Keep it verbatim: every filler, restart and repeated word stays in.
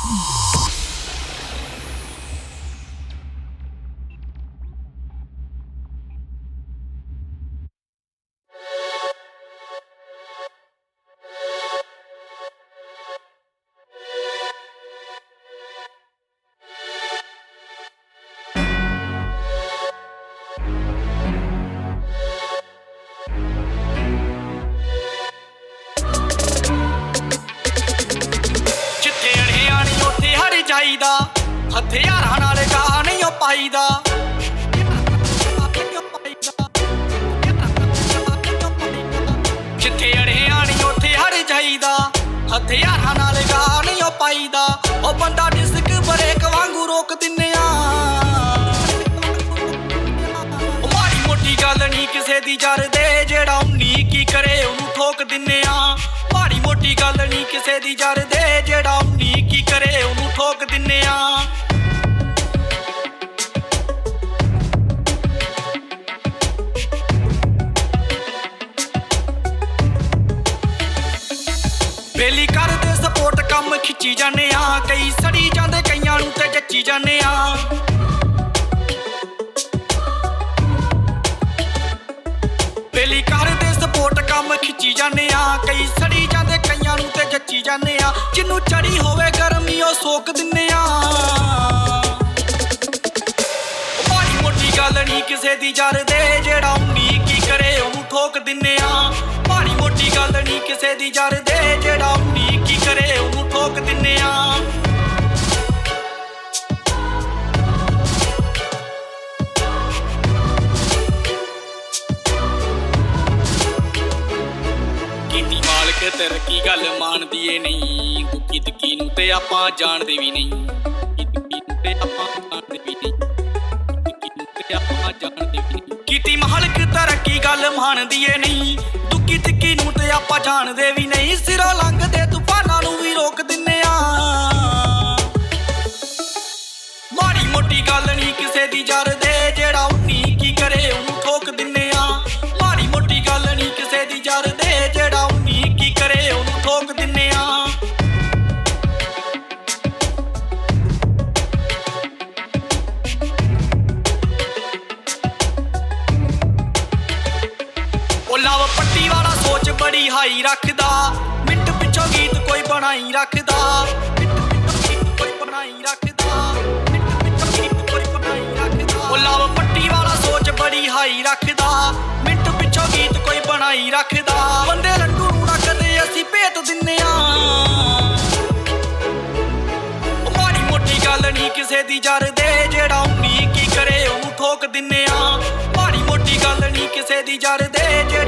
ਚਾਹੀਦਾ ਹਥਿਆਰਾਂ ਨਾਲ ਗਾ ਨਹੀਂ ਉਹ ਪਾਈਦਾ ਜਿੱਥੇ ਅੜਿਆ ਨਹੀਂ ਉੱਥੇ ਹਰ ਜਾਈਦਾ ਹਥਿਆਰਾਂ ਨਾਲ ਗਾ ਨਹੀਂ ਉਹ ਪਾਈਦਾ ਉਹ ਬੰਦਾ ਡਿਸਕ ਬ੍ਰੇਕ ਵਾਂਗੂ ਰੋਕ ਦਿੰਨੇ ਆ ਉਹ ਮਾੜੀ ਮੋਟੀ ਗੱਲ ਨਹੀਂ ਕਿਸੇ ਦੀ ਜਰਦੇ ਜਿਹੜਾ ਉਨੀ ਕੀ ਕਰੇ ਉਹਨੂੰ ਠੋਕ ਦਿੰਨੇ ਆ ਮਾੜੀ ਮੋਟੀ ਗੱਲ ਨਹੀਂ ਕਿਸੇ ਦੀ ਜਰਦੇ ਜਿਹੜਾ ਉਨੀ ਕੀ ਕਰੇ ਉਹਨੂੰ ਠੋਕ ਦਿੰਨੇ ਆ ਬੇਲੀ ਕਰਦੇ ਸਪੋਰਟ ਕੰਮ ਖਿੱਚੀ ਜਾਂਦੇ ਆ ਕਈ ਸੜੀ ਜਾਂਦੇ ਕਈਆਂ ਨੂੰ ਤੇ ਜੱਚੀ ਜਾਂਦੇ ਆ ਬੇਲੀ ਕਰਦੇ ਸਪੋਰਟ ਕੰਮ ਖਿੱਚੀ ਜਾਂਦੇ ਆ ਕਈ ਸੜੀ ਜਾਂਦੇ ਕਈਆਂ ਨੂੰ ਤੇ ਜੱਚੀ ਜਾਂਦੇ ਆ ਜਿਹਨੂੰ ਚੜੀ ਹੋਵੇ ਗਰਮੀ ਉਹ ਸੋਕ ਦਿੰਨੇ ਆ ਮਾੜੀ ਮੋਟੀ ਗੱਲ ਨਹੀਂ ਕਿਸੇ ਦੀ ਜਰਦੇ ਜਿਹੜਾ ਉਨੀ ਕੀ ਕਰੇ ਉਹਨੂੰ ਠੋਕ ਦਿੰਨੇ ਆ ਮਾੜੀ ਮੋਟੀ ਗੱਲ ਨਹੀਂ ਕਿਸੇ ਦੀ ਜਰਦੇ ਜਿਹੜਾ ਉਨੀ ਕੀ ਕਰੇ ਉਹਨੂੰ ਠੋਕ ਦਿੰਨੇ ਆ ਕੀਤੀ ਮਾਲਕ ਤਰੱਕੀ ਗੱਲ ਮੰਨਦੀ ਏ ਨਹੀਂ ਦੁੱਖੀ ਦੁੱਖੀ ਨੂੰ ਤੇ ਆਪਾਂ ਜਾਣਦੇ ਵੀ ਨਹੀਂ ਦੁੱਖੀ ਨੂੰ ਤੇ ਆਪਾਂ ਜਾਣਦੇ ਵੀ ਨਹੀਂ ਦੁੱਖੀ ਨੂੰ ਤੇ ਆਪਾਂ ਜਾਣਦੇ ਵੀ ਨਹੀਂ ਕੀਤੀ ਮਾਲਕ ਤਰੱਕੀ ਗੱਲ ਮੰਨਦੀ ਏ ਨਹੀਂ ਦੁੱਖੀ ਦੁੱਖੀ ਨੂੰ ਤੇ ਆਪਾਂ ਜਾਣਦੇ ਵੀ ਨਹੀਂ ਸਿਰੋਂ ਲੰਘਦੇ ਤੂਫਾਨਾਂ ਨੂੰ ਵੀ ਰੋਕ ਦਿੰਨੇ ਆ ਮਾੜੀ ਮੋਟੀ ਗੱਲ ਨਹੀਂ ਕਿਸੇ ਦੀ ਜਰਦੇ ਜਿਹੜਾ ਉਨੀ ਕੀ ਕਰੇ ਉਹਨੂੰ ਠੋਕ ਦਿੰਨੇ ਆ ਮਾੜੀ ਮੋਟੀ ਗੱਲ ਨਹੀਂ ਕਿਸੇ ਦੀ ਜਰਦੇ ਜਿਹੜਾ ਉਨੀ ਕੀ ਕਰੇ ਉਹਨੂੰ ਠੋਕ ਦਿੰਨੇ ਆ ਉਹ ਲਵ ਪੱਟੀ ਵਾਲਾ ਸੋਚ ਬੜੀ ਹਾਈ ਰੱਖਦਾ ਮਿੰਟ ਪਿੱਛੋਂ ਗੀਤ ਕੋਈ ਬਣਾਈ ਰੱਖਦਾ ਮਿੰਟ ਪਿੱਛੋਂ ਗੀਤ ਕੋਈ ਬਣਾਈ ਰੱਖਦਾ ਮਿੰਟ ਪਿੱਛੋਂ ਗੀਤ ਕੋਈ ਬਣਾਈ ਰੱਖਦਾ ਉਹ ਲਵ ਪੱਟੀ ਵਾਲਾ ਸੋਚ ਬੜੀ ਹਾਈ ਰੱਖਦਾ ਮਿੰਟ ਪਿੱਛੋਂ ਗੀਤ ਕੋਈ ਬਣਾਈ ਰੱਖਦਾ ਬੰਦੇ ਲੰਡੂ ਨੂੰ ਰੱਖਦੇ ਅਸੀਂ ਭੇਤ ਦਿੰਨੇ ਆ ਉਹ ਮਾੜੀ ਮੋਟੀ ਗੱਲ ਨਹੀਂ ਕਿਸੇ ਦੀ ਜਰਦੇ ਜਿਹੜਾ ਉਨੀ ਕੀ ਕਰੇ ਉਹਨੂੰ ਠੋਕ ਦਿੰਨੇ ਆ ਮਾੜੀ ਮੋਟੀ ਗੱਲ ਨਹੀਂ ਕਿਸੇ ਦੀ ਜਰਦੇ